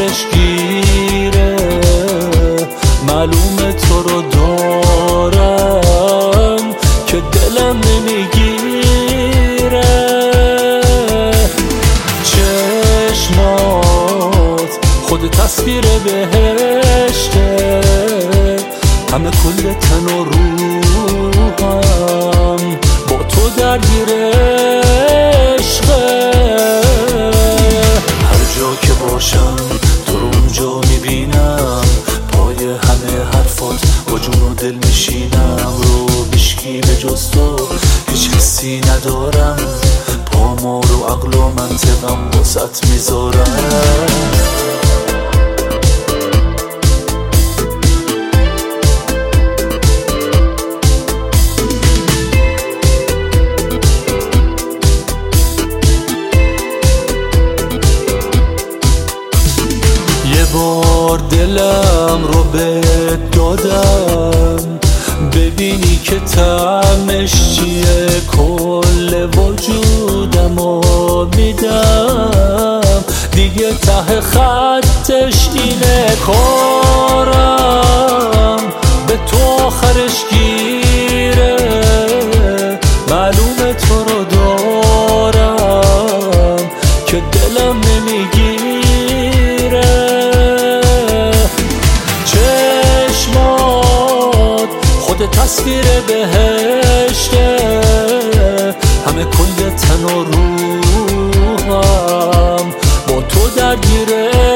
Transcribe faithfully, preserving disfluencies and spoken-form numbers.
آخرش گیره. معلومه تو رو دارم که دلم نمیگیره. چشمات خود تصویر بهشته، همه کل تن و روحم با تو درگیر عشقه. هر جا که باشم تو رو اونجا میبینم، پای همه حرفات با جون و دل میشینم. رو بشکی به جز تو هیچ حسی ندارم، پامو رو عقل و منطقم واسط میذارم. یه بار دلم رو بهت دادم، ببینی که طعمش چیه. کل وجودم رو میدم، دیگه ته خطش اینه. کارم به تو آخرش گیره. معلومه تو رو دارم که دلم نمیگیره. چشمات خود تصویر بهشته، همه کل تن و روحم با تو درگیره.